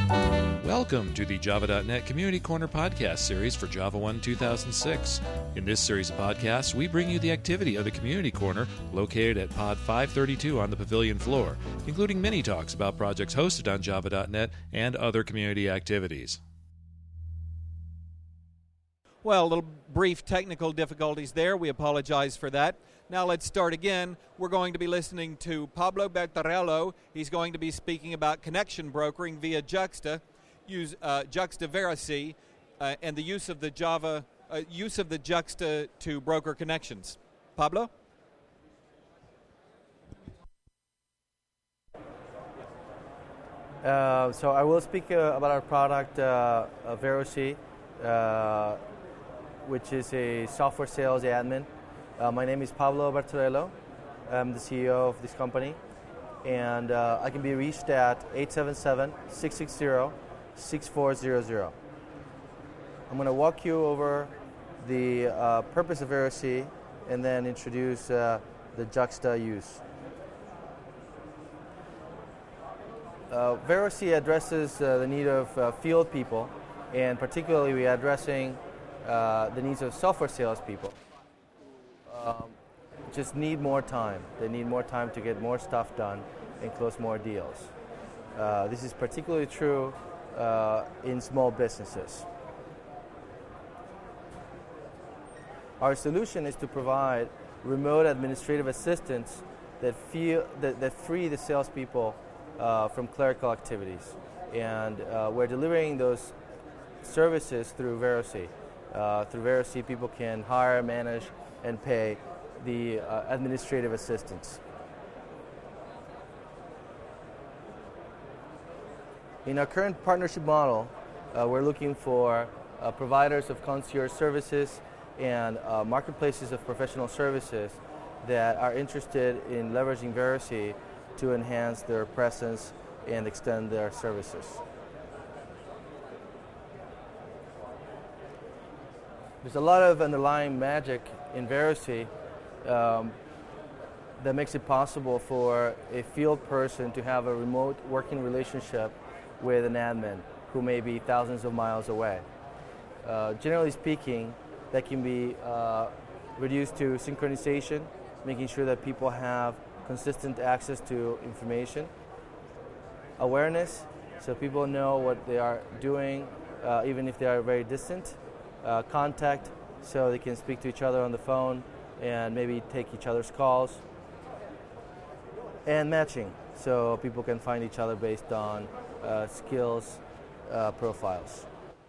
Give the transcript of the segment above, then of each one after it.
Welcome to the Java.net Community Corner podcast series for Java 1 2006. In this series of podcasts, we bring you the activity of the Community Corner located at Pod 532 on the pavilion floor, including mini talks about projects hosted on Java.net and other community activities. Well, a little brief technical difficulties there. We apologize for that. Now let's start again. We're going to be listening to Pablo Bertarello. He's going to be speaking about connection brokering via Juxta, Juxta Verocy, and the use of the Juxta to broker connections. Pablo? So I will speak about our product, Verocy, which is a software sales admin. My name is Pablo Bertarello. I'm the CEO of this company, and I can be reached at 877-660-6400. I'm going to walk you over the purpose of Verocy and then introduce the Juxta use. Verocy addresses the need of field people, and particularly we are addressing the needs of software salespeople. Just need more time. They need more time to get more stuff done and close more deals. This is particularly true in small businesses. Our solution is to provide remote administrative assistance that free the salespeople from clerical activities, and we're delivering those services through Verocy. Through Verocy, people can hire, manage, and pay the administrative assistance. In our current partnership model, we're looking for providers of concierge services and marketplaces of professional services that are interested in leveraging Verocy to enhance their presence and extend their services. There's a lot of underlying magic in Verocy that makes it possible for a field person to have a remote working relationship with an admin who may be thousands of miles away. Generally speaking, that can be reduced to synchronization, making sure that people have consistent access to information, awareness, so people know what they are doing even if they are very distant, contact, so they can speak to each other on the phone and maybe take each other's calls, and matching, so people can find each other based on skills profiles.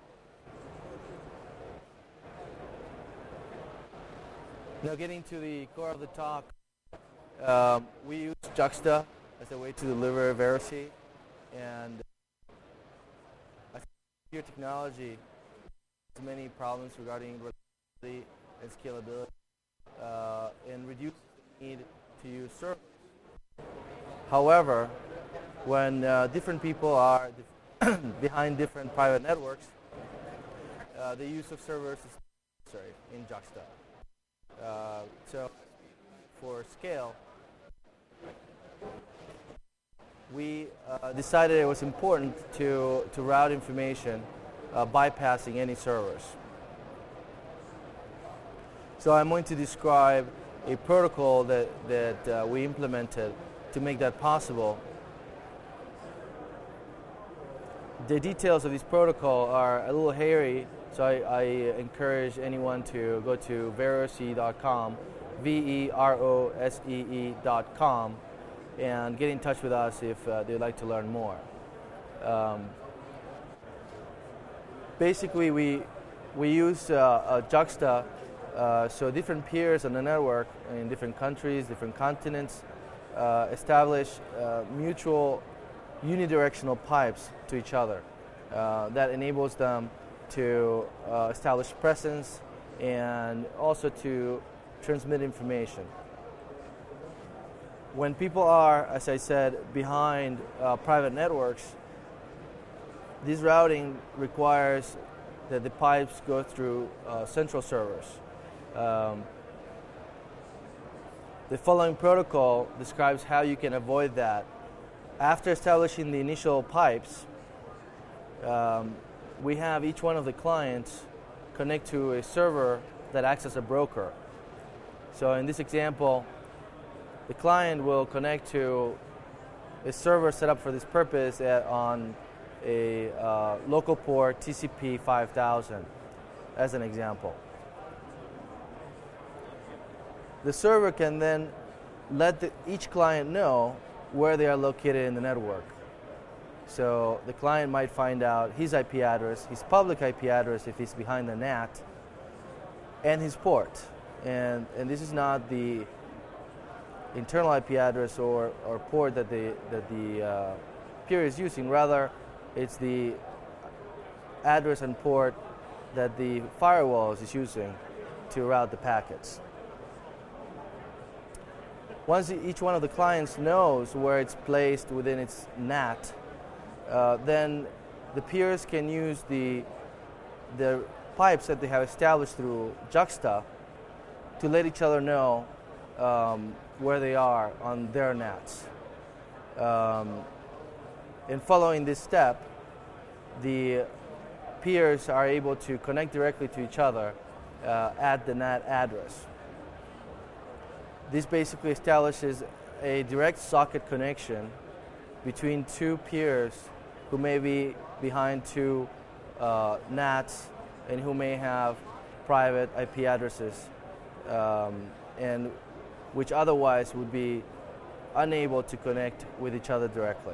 Now getting to the core of the talk, we use Juxta as a way to deliver Verocy, and I think your technology has many problems regarding reliability and scalability, and reduce the need to use servers. However, when different people are behind different private networks, the use of servers is necessary in Juxta. So for scale, we decided it was important to route information bypassing any servers. So I'm going to describe a protocol that we implemented to make that possible. The details of this protocol are a little hairy, so I encourage anyone to go to verocy.com, VEROSEE.com, and get in touch with us if they'd like to learn more. Basically, we use Juxta, so different peers on the network in different countries, different continents, establish mutual unidirectional pipes to each other. That enables them to establish presence and also to transmit information. When people are, as I said, behind private networks, this routing requires that the pipes go through central servers. The following protocol describes how you can avoid that. After establishing the initial pipes, we have each one of the clients connect to a server that acts as a broker. So in this example, the client will connect to a server set up for this purpose on a local port TCP 5000 as an example. The server can then let each client know where they are located in the network. So the client might find out his IP address, his public IP address if he's behind the NAT, and his port. And this is not the internal IP address or port that the peer is using. Rather, it's the address and port that the firewall is using to route the packets. Once each one of the clients knows where it's placed within its NAT, then the peers can use the pipes that they have established through Juxta to let each other know where they are on their NATs. And following this step, the peers are able to connect directly to each other at the NAT address. This basically establishes a direct socket connection between two peers who may be behind two NATs and who may have private IP addresses and which otherwise would be unable to connect with each other directly.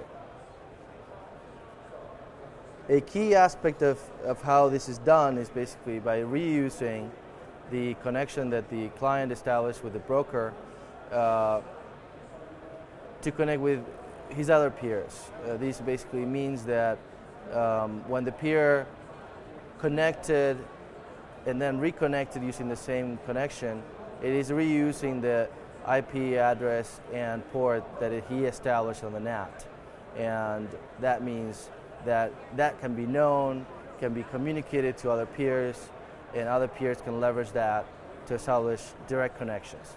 A key aspect of how this is done is basically by reusing the connection that the client established with the broker to connect with his other peers. This basically means that when the peer connected and then reconnected using the same connection, it is reusing the IP address and port that he established on the NAT. And that means that can be known, can be communicated to other peers, and other peers can leverage that to establish direct connections.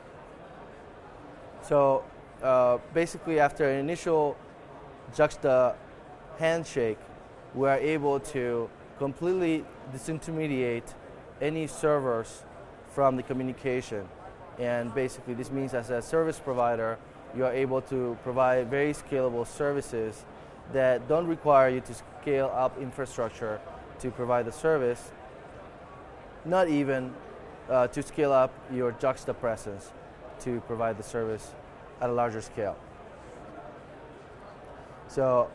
So basically, after an initial Juxta handshake, we are able to completely disintermediate any servers from the communication. And basically, this means as a service provider, you are able to provide very scalable services that don't require you to scale up infrastructure to provide the service, not even to scale up your Juxta presence to provide the service at a larger scale. So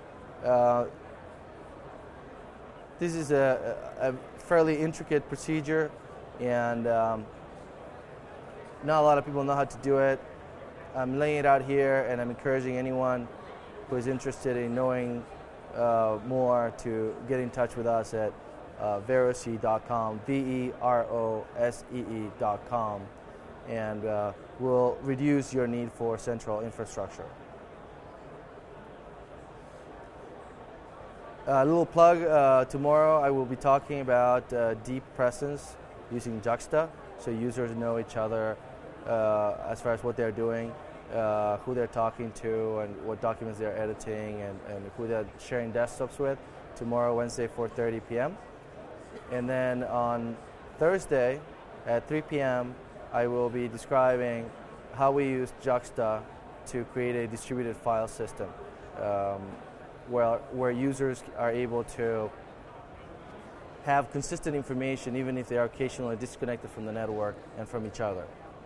this is a fairly intricate procedure, and not a lot of people know how to do it. I'm laying it out here, and I'm encouraging anyone who is interested in knowing more to get in touch with us at verosee.com, verosee.com, and we'll reduce your need for central infrastructure. A little plug, tomorrow I will be talking about deep presence using Juxta, so users know each other as far as what they're doing, who they're talking to, and what documents they're editing, and who they're sharing desktops with. Tomorrow, Wednesday, 4:30 p.m. And then on Thursday at 3 p.m., I will be describing how we use Juxta to create a distributed file system where users are able to have consistent information even if they are occasionally disconnected from the network and from each other.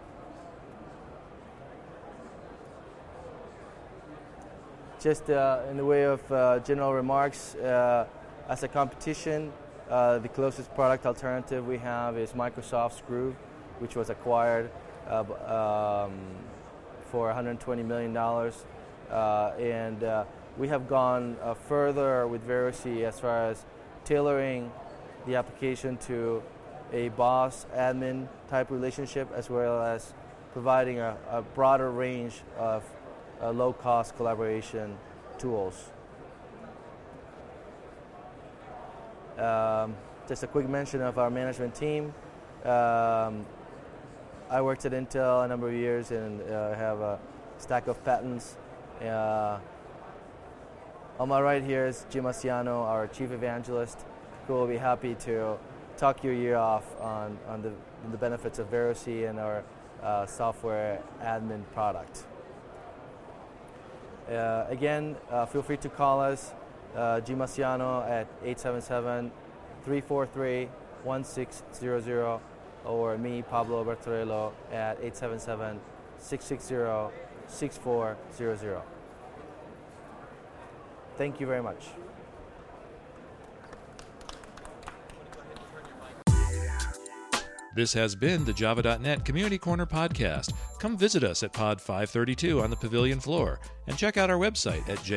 Just in the way of general remarks, as a competition, the closest product alternative we have is Microsoft's Groove, which was acquired for $120 million. And we have gone further with Verosee as far as tailoring the application to a boss-admin type relationship, as well as providing a broader range of low-cost collaboration tools. Just a quick mention of our management team. I worked at Intel a number of years and have a stack of patents. On my right here is Jim Asiano, our Chief Evangelist, who will be happy to talk your ear off on the benefits of Verocy and our software admin product. Again, feel free to call us, Jim Asiano, at 877-343-1600, or me, Pablo Bertorello, at 877-660-6400. Thank you very much. This has been the Java.net Community Corner podcast. Come visit us at Pod 532 on the Pavilion floor and check out our website at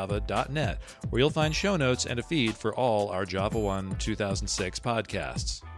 jnpodcasts.dev.java.net, where you'll find show notes and a feed for all our Java 1 2006 podcasts.